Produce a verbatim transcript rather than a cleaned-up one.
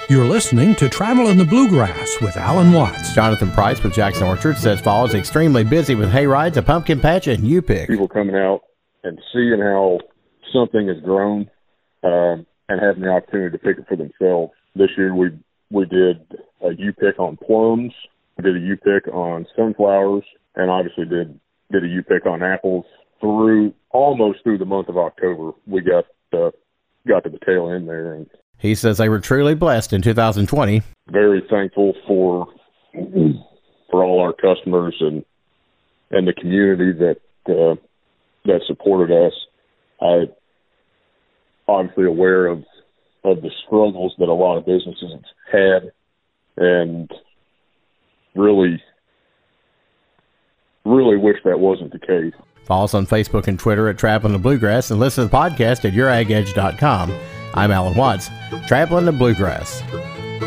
You're listening to Travel in the Bluegrass with Alan Watts. Jonathan Price with Jackson Orchard says fall is extremely busy with hay rides, a pumpkin patch, and U-Pick. People coming out and seeing how something has grown um, and having the opportunity to pick it for themselves. This year we we did a U-Pick on plums, we did a U-Pick on sunflowers, and obviously did did a U-Pick on apples. Through almost through the month of October, we got uh, got to the tail end there. And he says they were truly blessed in two thousand twenty. Very thankful for for all our customers and and the community that uh, that supported us. I obviously aware of of the struggles that a lot of businesses had, and really really wish that wasn't the case. Follow us on Facebook and Twitter at Traveling the Bluegrass, and listen to the podcast at your ag edge dot com. I'm Alan Watts, Traveling the Bluegrass.